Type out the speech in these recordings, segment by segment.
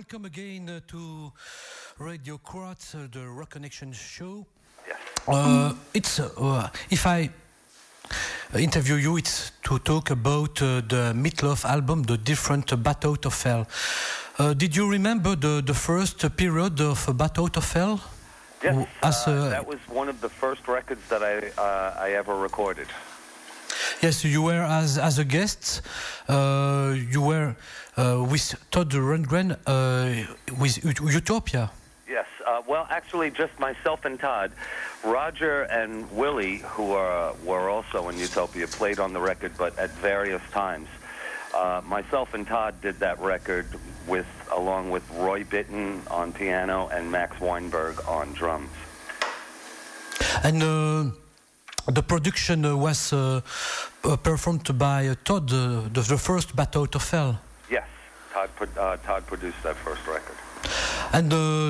welcome again to Radio Quartz, the Rock Connection show. Yes. It's if I interview you, it's to talk about the Meatloaf album, the different Bat Out of Hell. Did you remember the first period of Bat Out of Hell? Yes, that was one of the first records that I ever recorded. Yes, you were as a guest. You were with Todd Rundgren with Utopia. Yes. Well, actually, just myself and Todd. Roger and Willie, who were also in Utopia, played on the record, but at various times. Myself and Todd did that record along with Roy Bittan on piano and Max Weinberg on drums. And the production was performed by Todd, the first Bat Out of Hell. Yes, Todd produced that first record. And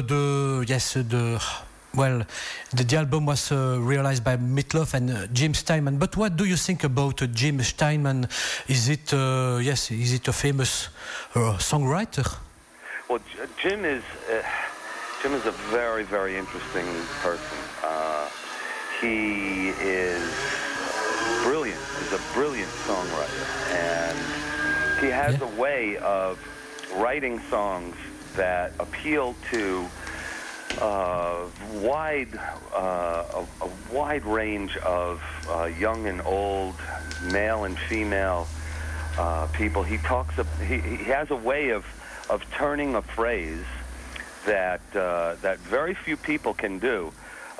the album was realized by Meatloaf and Jim Steinman. But what do you think about Jim Steinman? Is it a famous songwriter? Well, Jim is a very, very interesting person. He is brilliant. He's a brilliant songwriter, and he has a way of writing songs that appeal to a wide range of young and old, male and female people. He has a way of turning a phrase that very few people can do.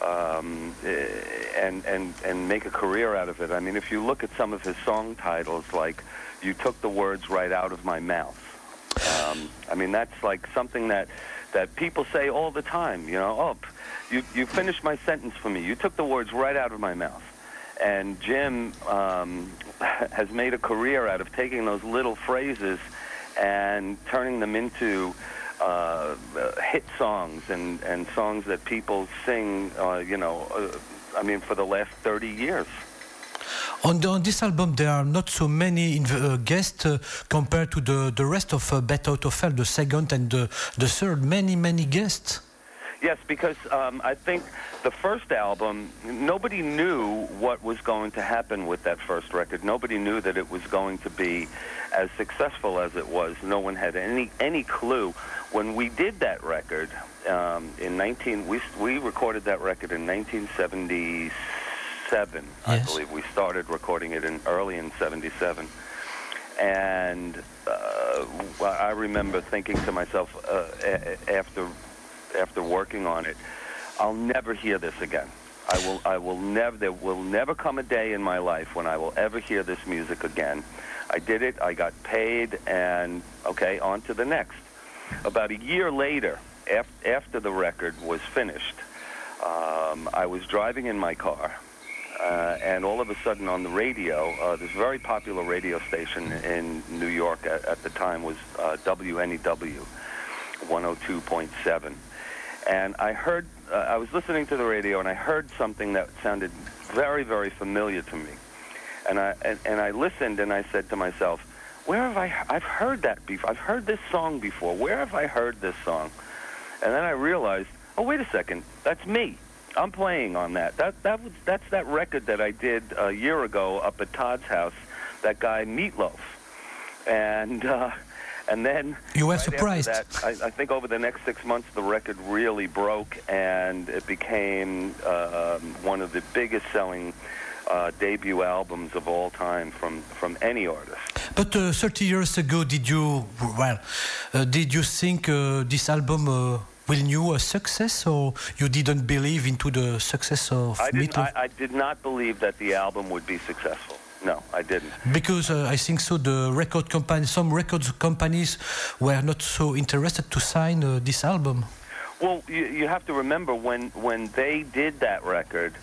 And make a career out of it. I mean, if you look at some of his song titles, like "You Took the Words Right Out of My Mouth," I mean, that's like something that people say all the time. You know, oh, you finished my sentence for me. You took the words right out of my mouth. And Jim has made a career out of taking those little phrases and turning them into hit songs and songs that people sing, I mean, for the last 30 years. On this album, there are not so many guests compared to the rest of Bat Out of Hell, the second and the third. Many guests. Yes, because I think the first album, nobody knew what was going to happen with that first record. Nobody knew that it was going to be as successful as it was. No one had any clue. When we did that record we recorded that record in 1977. Yes. I believe we started recording it early in '77, and I remember thinking to myself after working on it, I'll never hear this again. I will never. There will never come a day in my life when I will ever hear this music again. I did it. I got paid, and okay, on to the next. About a year later, after the record was finished, I was driving in my car, and all of a sudden on the radio, this very popular radio station in New York at the time was WNEW 102.7. And I heard, I was listening to the radio, and I heard something that sounded very, very familiar to me. And I listened, and I said to myself, where have I've heard that before. I've heard this song before. Where have I heard this song? And then I realized, oh, wait a second, that's me. I'm playing on that. That's that record that I did a year ago up at Todd's house, that guy Meatloaf. And then you were right surprised. After that, I think over the next 6 months, the record really broke, and it became one of the biggest selling debut albums of all time from any artist. But 30 years ago, did you think this album will knew a success, or you didn't believe into the success of Meatloaf? I did not believe that the album would be successful. No, I didn't. Because I think so. Some record companies were not so interested to sign this album. Well, you have to remember when they did that record,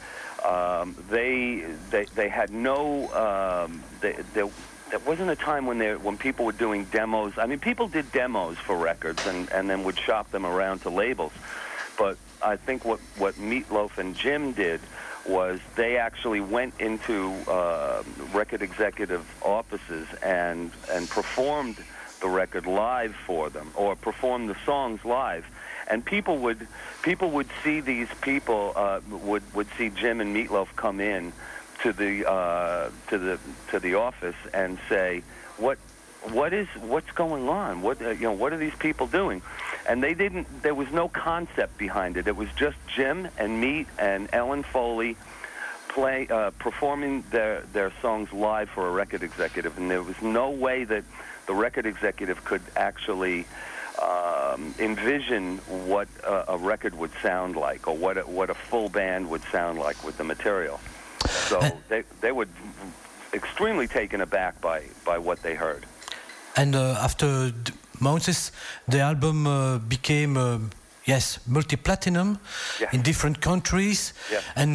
they had no. There wasn't a time when people were doing demos. I mean, people did demos for records and then would shop them around to labels. But I think what Meatloaf and Jim did was they actually went into record executive offices and performed the record live for them or perform the songs live. And people would see these people would see Jim and Meat Loaf come in to the office and say, what's going on? What are these people doing? And there was no concept behind it. It was just Jim and Meat and Ellen Foley performing their songs live for a record executive, and there was no way that the record executive could actually envision what a record would sound like, or what a full band would sound like with the material. So they were extremely taken aback by what they heard. And after months, the album became multi-platinum in different countries. Yeah. And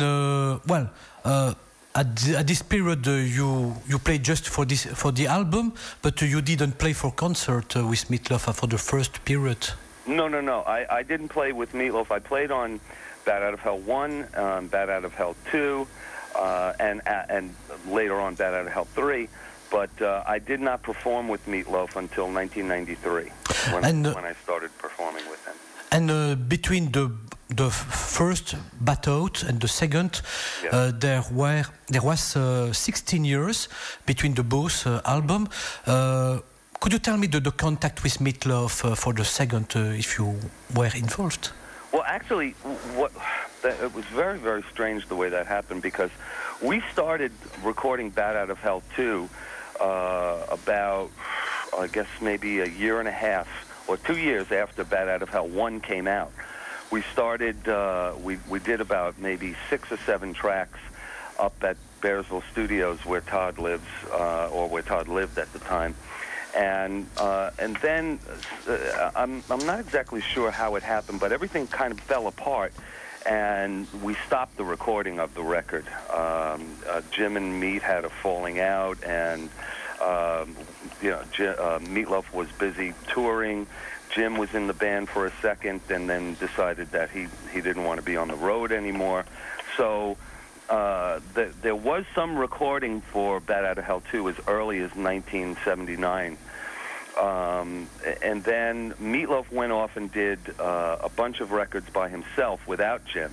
at this period, you played just for the album, but you didn't play for concert with Meat Loaf for the first period. No. I didn't play with Meat Loaf. I played on Bat Out of Hell 1, Bat Out of Hell 2, and later on Bat Out of Hell 3. But I did not perform with Meat Loaf until 1993, when I started performing with him. And between the first Bat Out and the second, there was 16 years between the both album. Could you tell me the contact with Meat Loaf for the second, if you were involved? Well, actually, it was very, very strange the way that happened, because we started recording Bat Out of Hell 2 about, I guess, maybe a year and a half or 2 years after Bat Out of Hell 1 came out. We started, we did about maybe 6 or 7 tracks up at Bearsville Studios, where Todd lives, or where Todd lived at the time. And then I'm not exactly sure how it happened, but everything kind of fell apart, and we stopped the recording of the record. Jim and Meat had a falling out, and Meat Loaf was busy touring. Jim was in the band for a second, and then decided that he didn't want to be on the road anymore. So there was some recording for Bat Out of Hell 2 as early as 1979. And then Meat Loaf went off and did a bunch of records by himself without Jim.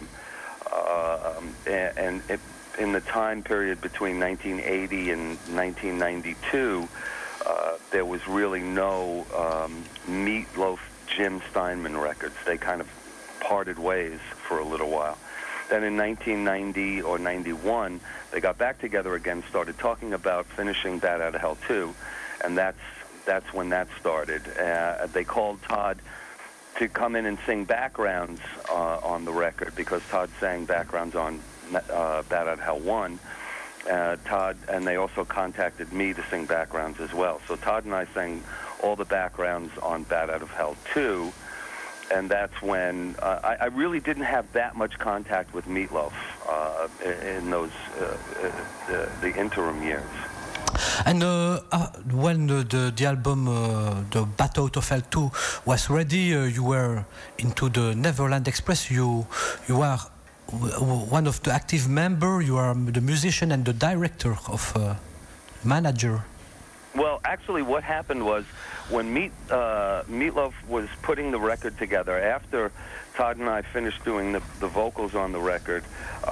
In the time period between 1980 and 1992, there was really no Meat Loaf Jim Steinman records. They kind of parted ways for a little while. Then in 1990 or 91, they got back together again, started talking about finishing Bat Out of Hell 2, and that's when that started. They called Todd to come in and sing backgrounds on the record, because Todd sang backgrounds on Bat Out of Hell 1. Todd, and they also contacted me to sing backgrounds as well. So Todd and I sang all the backgrounds on Bat Out of Hell 2, and that's when I really didn't have that much contact with Meat Loaf in those the interim years. And when the album, the Bat Out of Hell 2 was ready, you were into the Neverland Express. You are one of the active members. You are the musician and the director of manager. Well, actually, what happened was when Meat Loaf was putting the record together, after Todd and I finished doing the vocals on the record,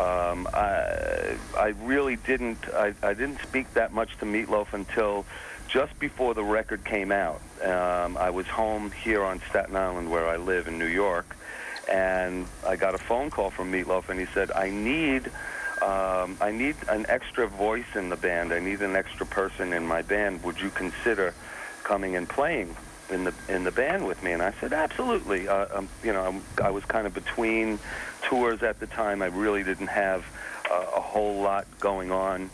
I really didn't speak that much to Meat Loaf until just before the record came out. I was home here on Staten Island, where I live in New York, and I got a phone call from Meat Loaf, and he said, I need an extra voice in the band. I need an extra person in my band. Would you consider coming and playing in the band with me? And I said, absolutely. I was kind of between tours at the time. I really didn't have a whole lot going on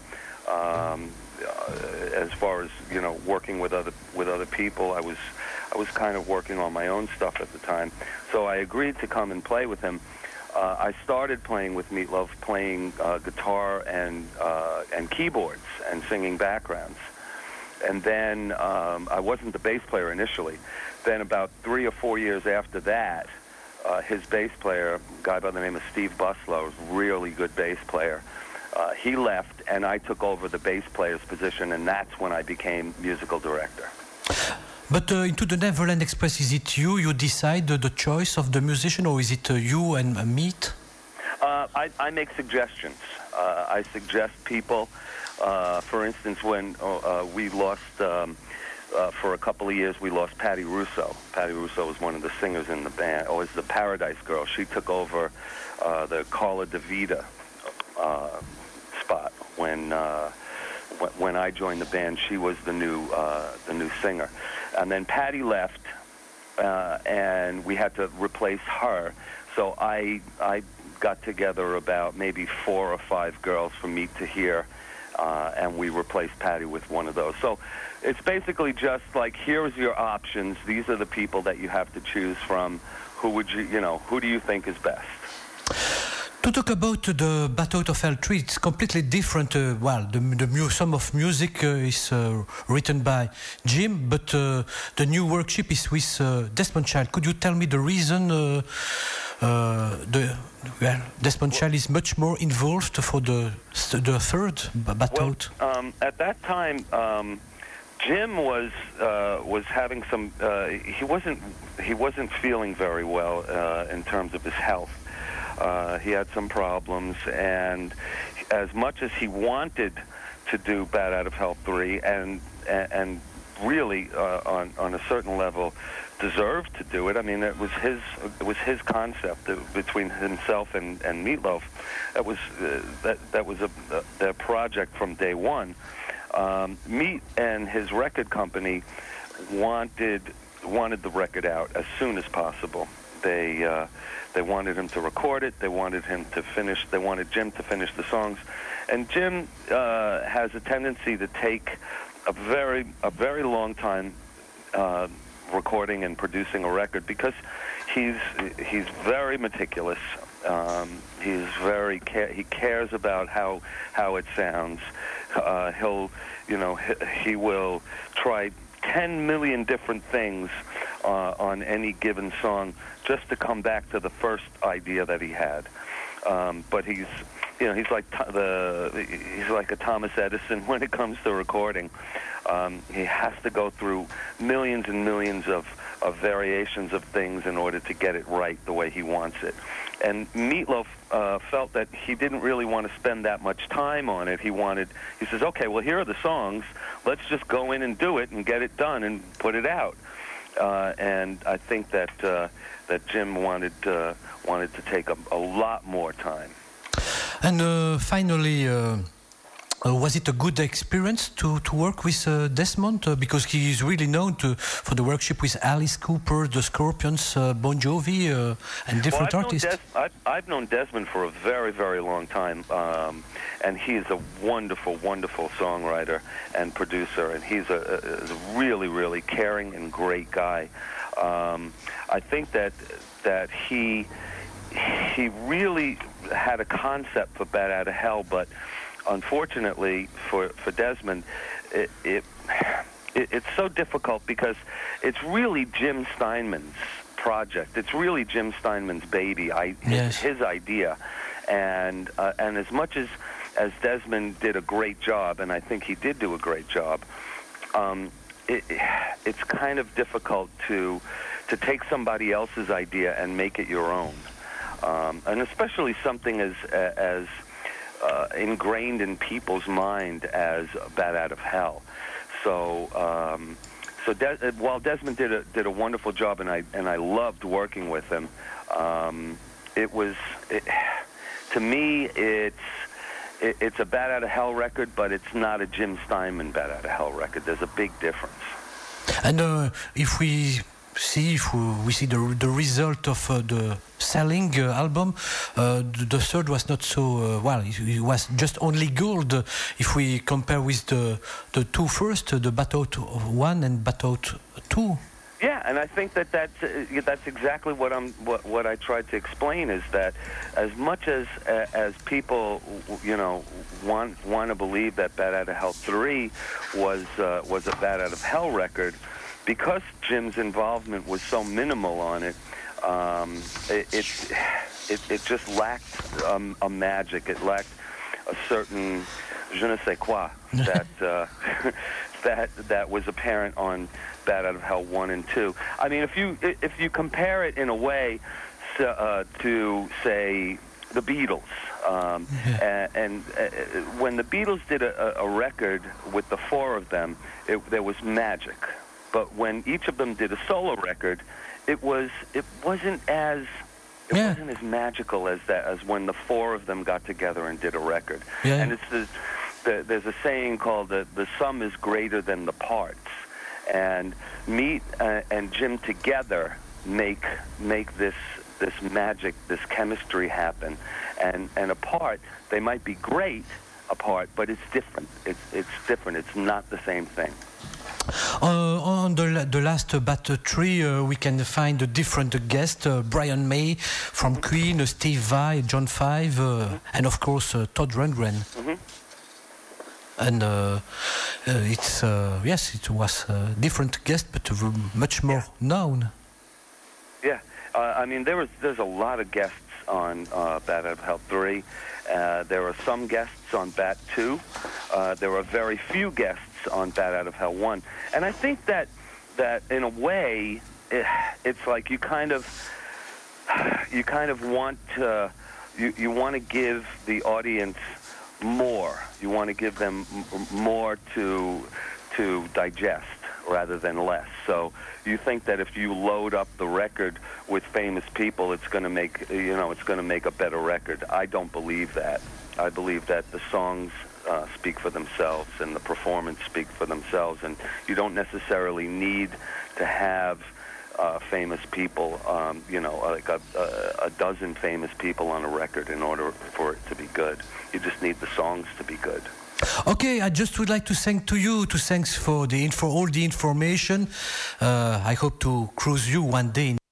as far as working with other people. I was kind of working on my own stuff at the time. So I agreed to come and play with him. I started playing with Meat Loaf, playing guitar and keyboards and singing backgrounds. And then I wasn't the bass player initially. Then about 3 or 4 years after that, his bass player, a guy by the name of Steve Buslow, really good bass player, he left, and I took over the bass player's position, and that's when I became musical director. But into the Neverland Express, is it you decide the choice of the musician, or is it you and Meat? I make suggestions. I suggest people. For instance, when we lost, for a couple of years, we lost Patty Russo. Patty Russo was one of the singers in the band, or was the Paradise Girl. She took over the Carla DeVita spot when I joined the band. She was the new singer, and then Patty left, and we had to replace her. So I got together about maybe 4 or 5 girls from Meet to Hear, and we replaced Patty with one of those. So it's basically just like, here's your options. These are the people that you have to choose from. Who do you think is best? To talk about the Bat-Out of Hell 3, it's completely different. Some of music is written by Jim, but the new worship is with Desmond Child. Could you tell me the reason Desmond Child is much more involved for the third Bat-Out? Well, at that time, Jim was having some. He wasn't feeling very well in terms of his health. He had some problems, and as much as he wanted to do Bat Out of Hell 3, and really on a certain level deserved to do it. I mean, it was his concept between himself and Meatloaf. That was their project from day one. Meat and his record company wanted the record out as soon as possible. They wanted him to record it. They wanted him to finish. They wanted Jim to finish the songs, and Jim has a tendency to take a very long time recording and producing a record, because he's very meticulous. He cares about how it sounds. He will try 10 million different things on any given song just to come back to the first idea that he had. But he's like a Thomas Edison when it comes to recording. He has to go through millions and millions of variations of things in order to get it right the way he wants it. And Meatloaf felt that he didn't really want to spend that much time on it. He says, okay, well, here are the songs. Let's just go in and do it and get it done and put it out. And I think that Jim wanted to take a lot more time. And finally, was it a good experience to work with Desmond? Because he is really known for the workshop with Alice Cooper, the Scorpions, Bon Jovi, and different artists. I've known Desmond for a very, very long time, and he is a wonderful, wonderful songwriter and producer, and he's a really, really caring and great guy. I think that he really had a concept for Bat Out of Hell, but unfortunately for Desmond, it's so difficult because it's really Jim Steinman's project. It's really Jim Steinman's baby, his idea. And as much as Desmond did a great job, and I think he did do a great job, it's kind of difficult to take somebody else's idea and make it your own. And especially something as ingrained in people's mind as Bat Out of Hell. So while Desmond did a wonderful job, and I loved working with him, to me it's a Bat Out of Hell record, but it's not a Jim Steinman Bat Out of Hell record. There's a big difference. And if we see the result of the selling album, the third was not so well. It was just only gold if we compare with the two first, the Bat-Out 1 and Bat-Out 2. Yeah, and I think that's exactly what I tried to explain, is that as much as people want to believe that Bat Out of Hell 3 was a Bat Out of Hell record, because Jim's involvement was so minimal on it, it just lacked a magic. It lacked a certain je ne sais quoi that was apparent on Bat Out of Hell 1 and 2. I mean, if you compare it in a way to say the Beatles, and when the Beatles did a record with the four of them, there was magic. But when each of them did a solo record, it wasn't as magical as when the four of them got together and did a record. Yeah. And there's a saying called the sum is greater than the parts, and Meat and Jim together make this magic, this chemistry happen, and apart they might be great apart, but it's different. It's different. It's not the same thing. On the last battery, we can find a different guest: Brian May from Queen, Steve Vai, John Five, and of course Todd Rundgren. Mm-hmm. And it was a different guest, but much more known. Yeah, I mean there's a lot of guests on Bat Out of Hell 3. There are some guests on Bat 2. There are very few guests on Bat Out of Hell 1. And I think that in a way, it's like you kind of want to you want to give the audience more. You want to give them more to digest rather than less. So you think that if you load up the record with famous people, it's going to make a better record. I don't believe that. I believe that the songs speak for themselves and the performance speak for themselves, and you don't necessarily need to have famous people, like a dozen famous people on a record in order for it to be good. You just need the songs to be good. Okay, I just would like to thank thanks for all the information. I hope to cruise you one day.